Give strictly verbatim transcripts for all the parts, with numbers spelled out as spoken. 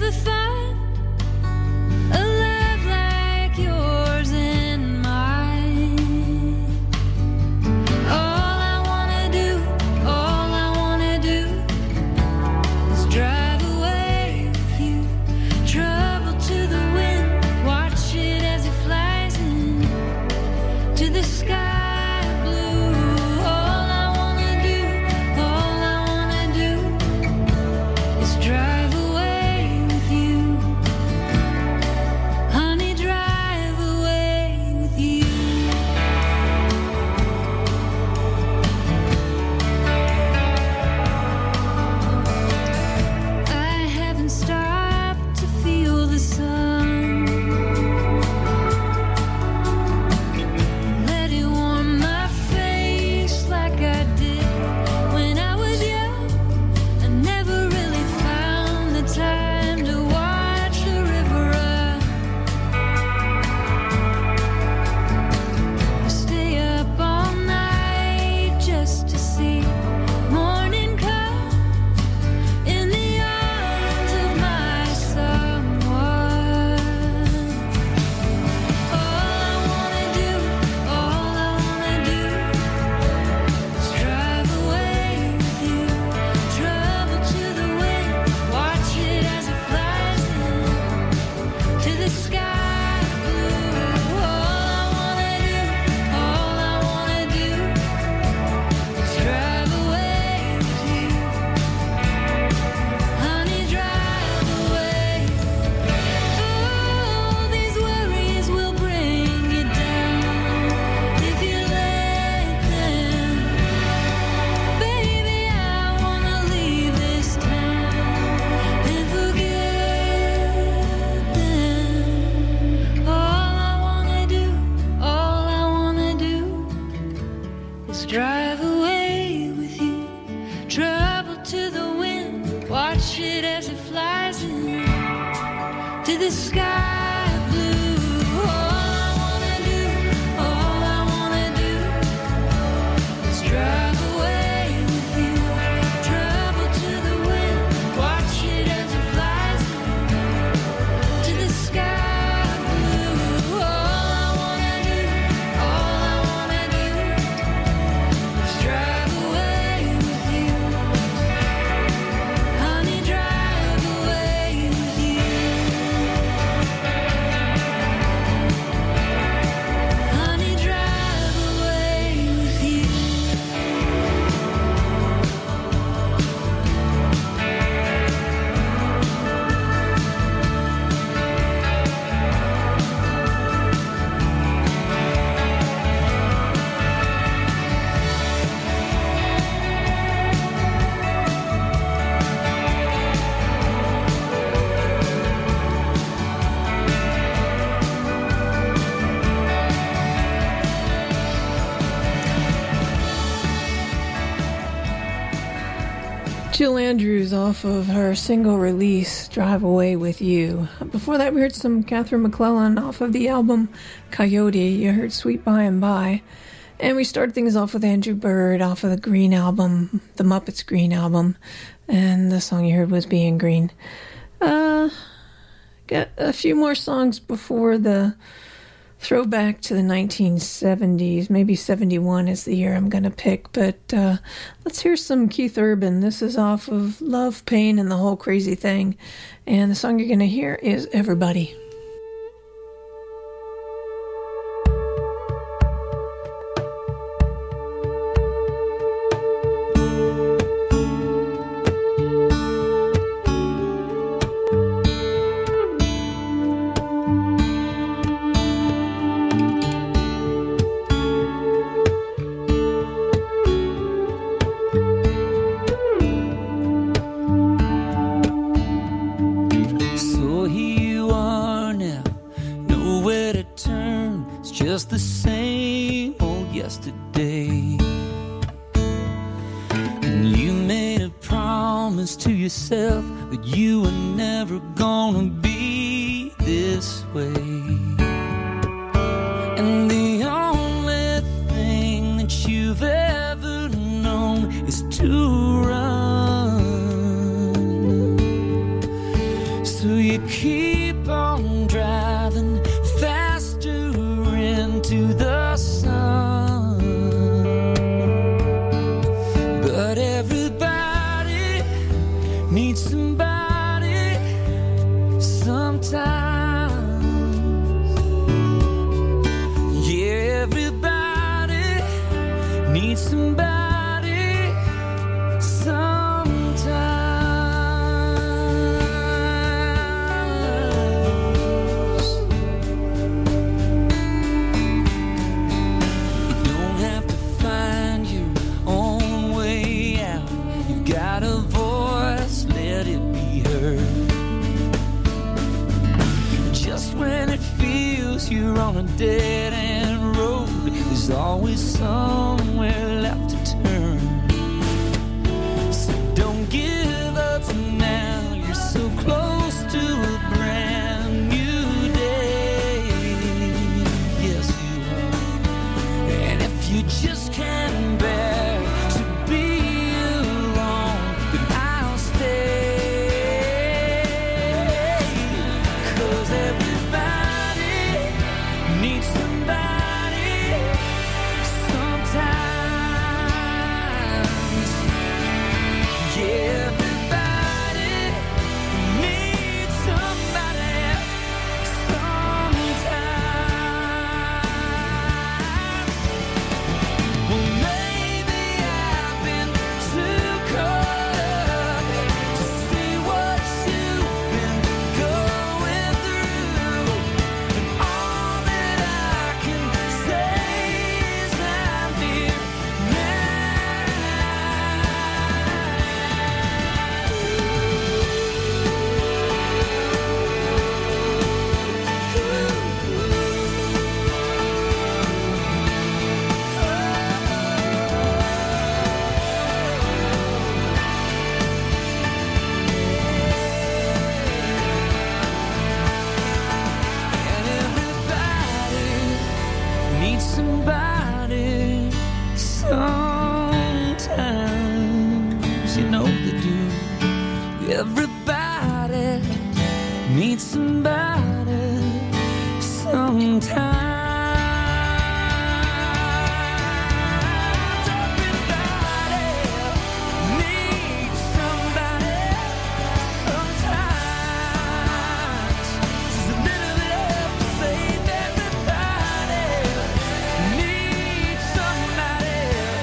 Jill Andrews off of her single release, Drive Away With You. Before that, we heard some Catherine McClellan off of the album Coyote. You heard Sweet By and By. And we started things off with Andrew Bird off of the Green album, the Muppets Green album. And the song you heard was Being Green. Uh, got a few more songs before the throwback to the nineteen seventies. Maybe seventy-one is the year I'm going to pick. But uh, let's hear some Keith Urban. This is off of Love, Pain, and the Whole Crazy Thing. And the song you're going to hear is Everybody. Just the same old yesterday. And you made a promise to yourself that you were never gonna be this way. And the only thing that you've ever known is to run. So you keep on driving faster into the sun. But everybody needs somebody sometimes. Yeah, everybody needs somebody sometimes. You're on a dead-end road. There's always somewhere left to turn. So don't give up now. You're so close to a brand new day. Yes, you are. And if you just can't bear to be alone, then I'll stay. 'Cause everybody needs somebody sometimes. Yeah, everybody needs somebody sometimes. Well, maybe I've been too caught up to see what you've been going through. And all that I can say is I'm here and everybody needs somebody sometimes. You know they do. Everybody needs somebody sometimes. Everybody needs somebody sometimes. Just a little bit of faith. Everybody needs somebody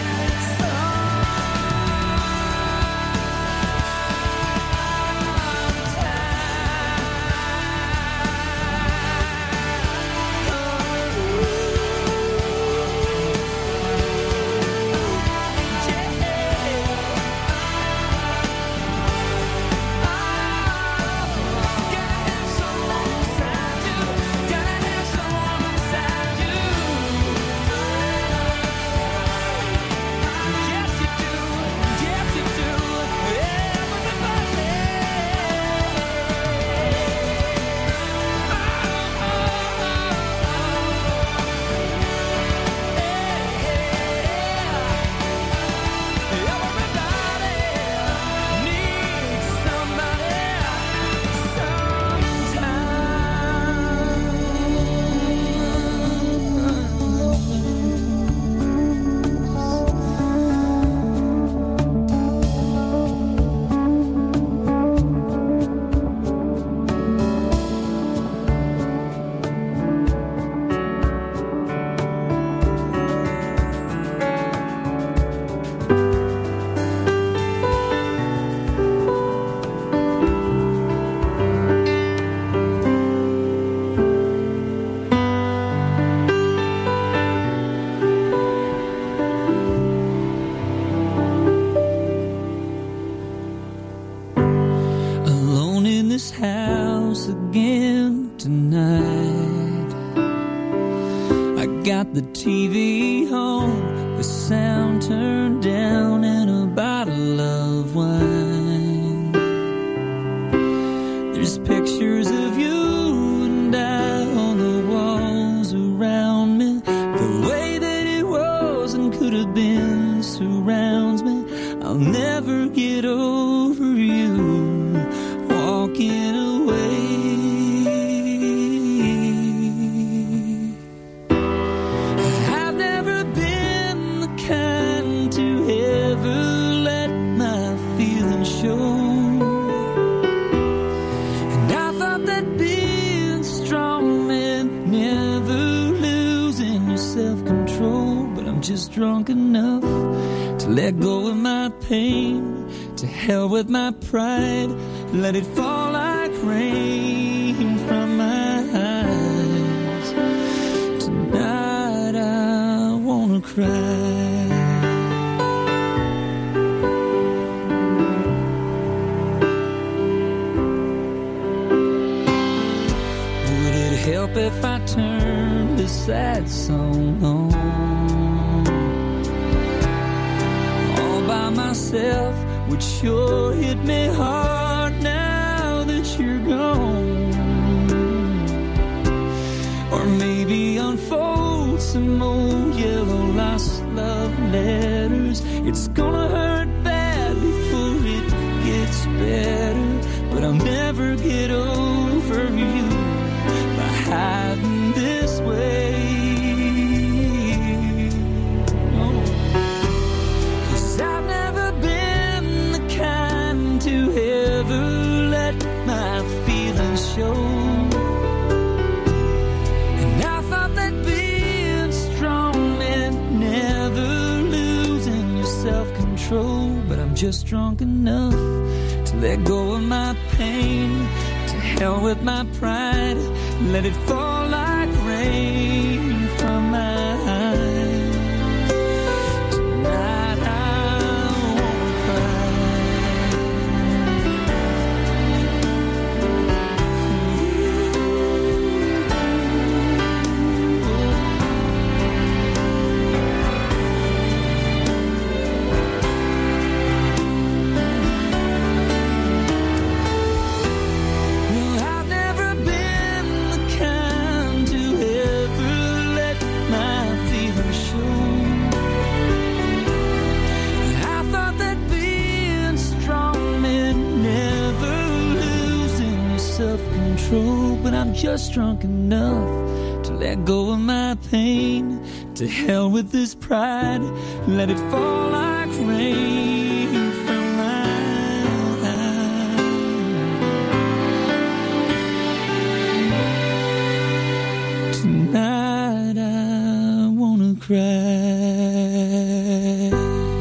got the T V on, the sound turned down, and a bottle of wine. There's pictures of you and I on the walls around me. The way that it was and could have been surrounds me. I'll never get over you walking away drunk enough to let go of my pain. To hell with my pride, let it fall like rain from my eyes. Tonight I wanna cry. Would it help if I turned this sad song on all by myself? Would sure hit me hard now that you're gone. Or maybe unfold some old yellow lost love letters. It's gonna hurt bad before it gets better, but I'll never get over you by hiding this way. And I thought that being strong meant never losing your self-control. But I'm just drunk enough to let go of my pain. To hell with my pride, let it fall like rain from my eyes. Tonight I won't cry. But I'm just drunk enough to let go of my pain. To hell with this pride, let it fall like rain from my eyes. Tonight I wanna cry.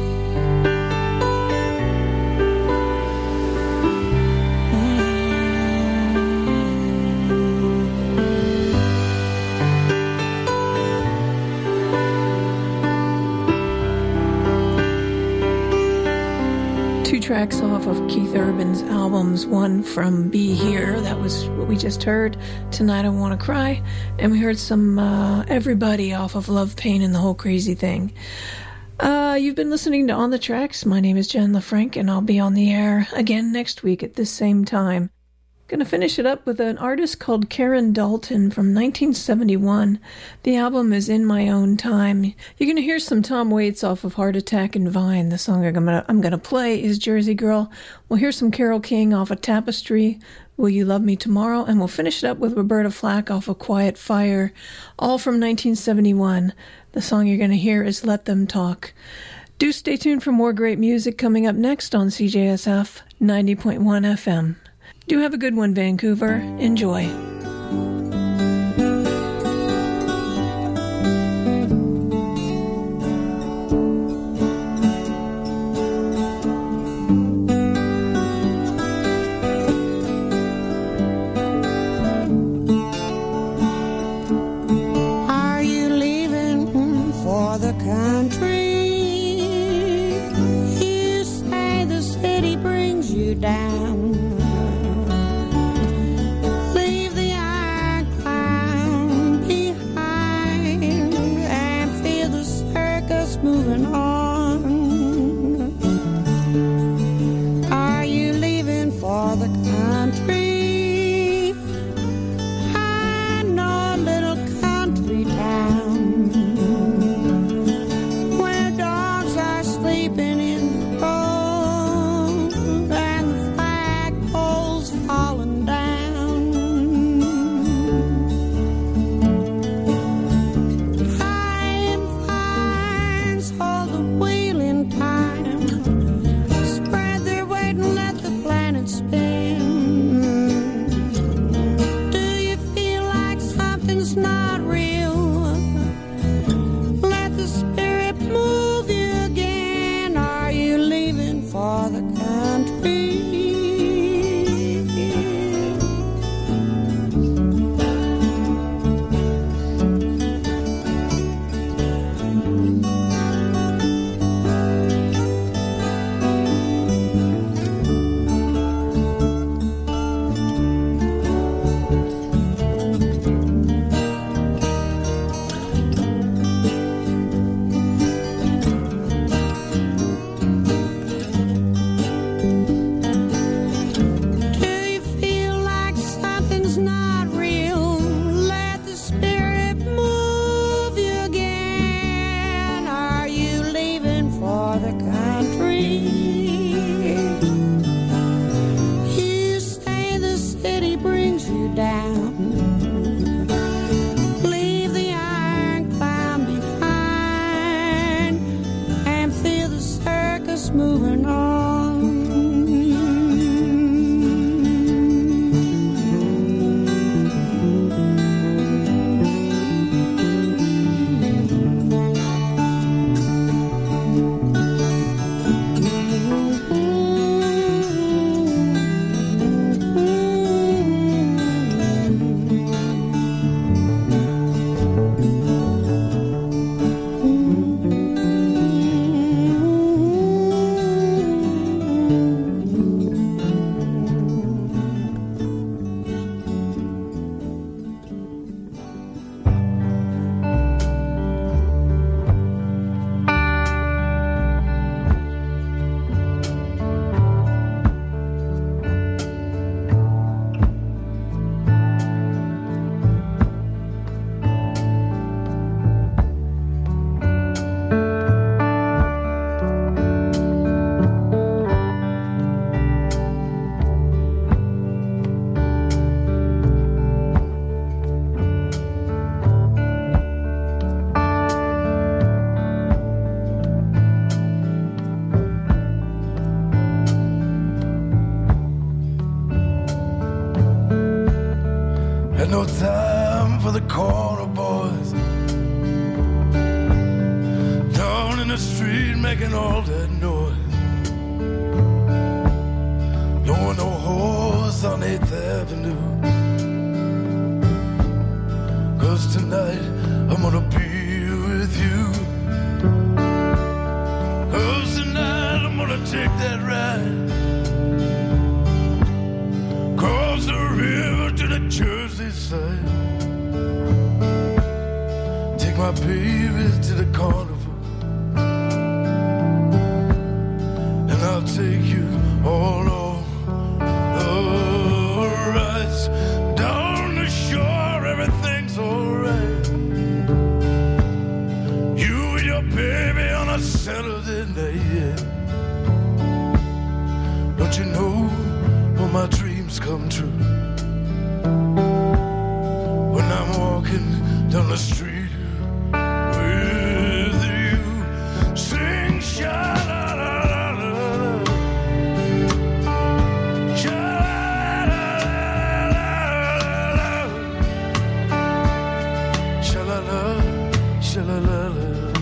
Tracks off of Keith Urban's albums, one from Be Here, that was what we just heard, Tonight I Wanna Cry, and we heard some uh, Everybody off of Love, Pain, and the Whole Crazy Thing. Uh, you've been listening to On the Tracks. My name is Jen LaFranc, and I'll be on the air again next week at this same time. Gonna finish it up with an artist called Karen Dalton from nineteen seventy-one. The album is In My Own Time. You're gonna hear some Tom Waits off of Heart Attack and Vine. The song I'm gonna, I'm gonna play is Jersey Girl. We'll hear some Carole King off of Tapestry, Will You Love Me Tomorrow? And we'll finish it up with Roberta Flack off of Quiet Fire, all from nineteen seventy-one. The song you're gonna hear is Let Them Talk. Do stay tuned for more great music coming up next on C J S F ninety point one F M. Do have a good one, Vancouver. Enjoy. Are you leaving for the country? You say the city brings you down. you down. Leave the iron climb behind and feel the circus moving on. No time for the corner boys down in the street making all that noise. Blowing no horse on eighth Avenue. Cause tonight I'm gonna be with you. Cause tonight I'm gonna take that ride across the river to the Jersey side. Take my baby to the carnival, and I'll take you all on the rides. Down the shore, everything's alright. You and your baby on a Saturday night, yeah. Don't you know all my dreams come true when I'm walking down the street with you? Sing sha-la-la-la-la, sha-la-la-la-la, sha-la-la, sha-la-la-la.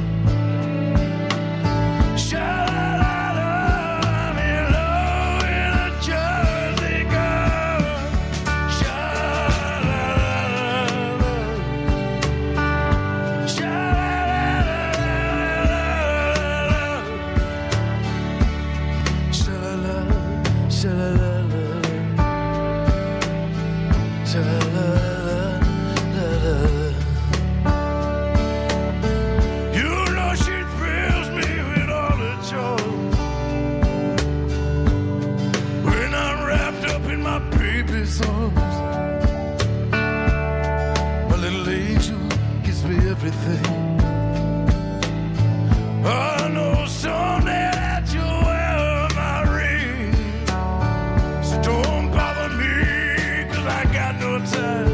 I know someday that you'll wear my ring, so don't bother me, cause I got no time.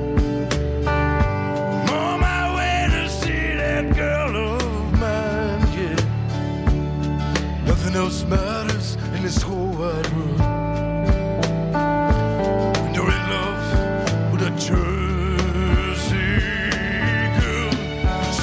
I'm on my way to see that girl of mine, yeah. Nothing else matters in this whole wide world when you're in love with a Jersey girl.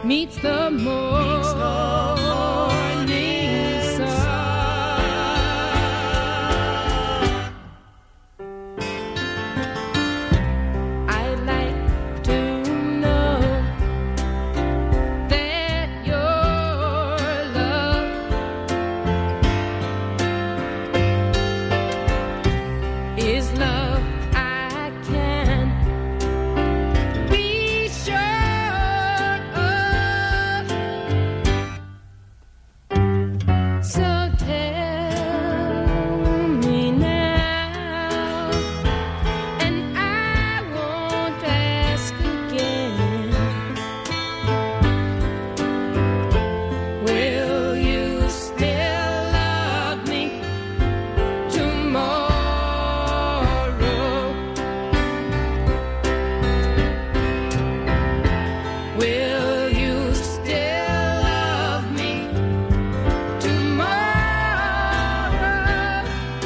meets the morning sun. I'd like to know that your love is love I can be sure of. So tell me now, and I won't ask again. Will you still love me tomorrow? Will you still love me tomorrow?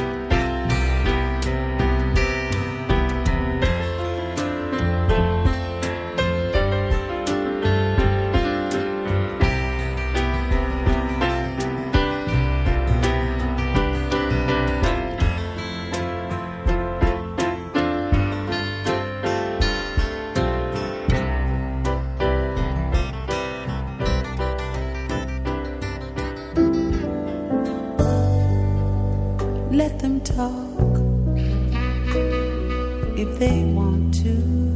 Let them talk if they want to.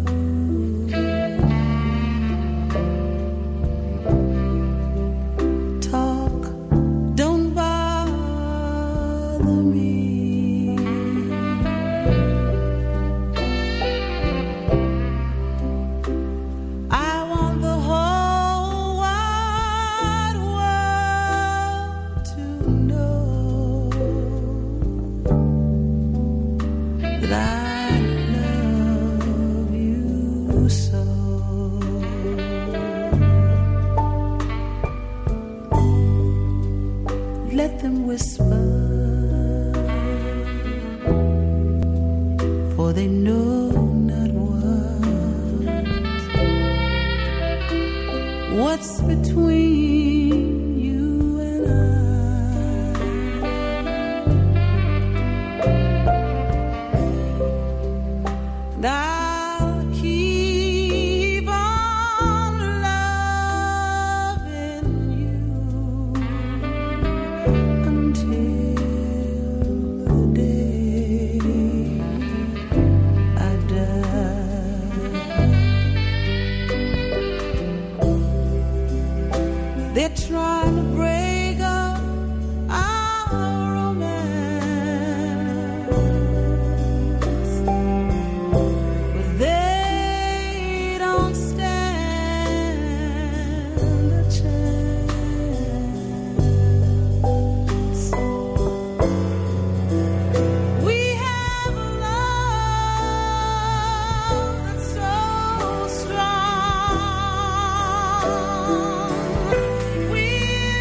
Talk don't bother me. I want the whole wide world to know that I love you so. Let them whisper, for they know not what what's between you and I. And I'll keep on loving you until the day I die. They're trying to break up our romance, but they don't stand a chance. We have a love that's so strong. We'll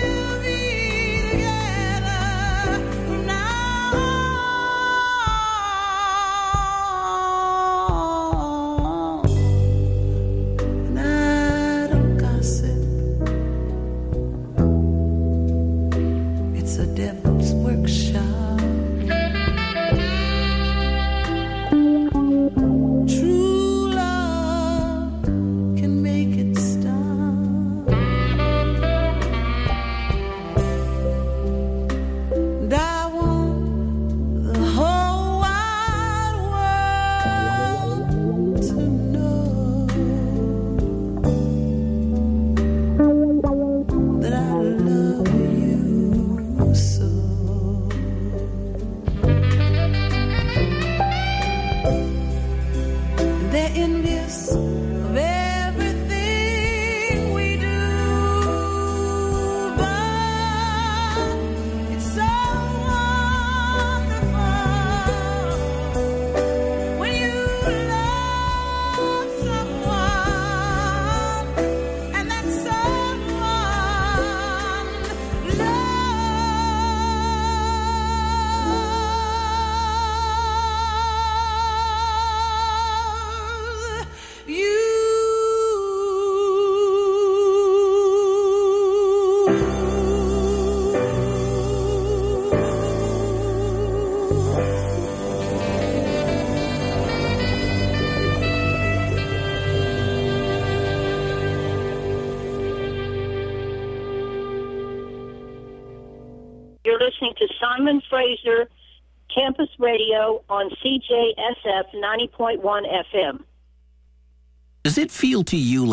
You're listening to Simon Fraser Campus Radio on C J S F ninety point one F M. Does it feel to you like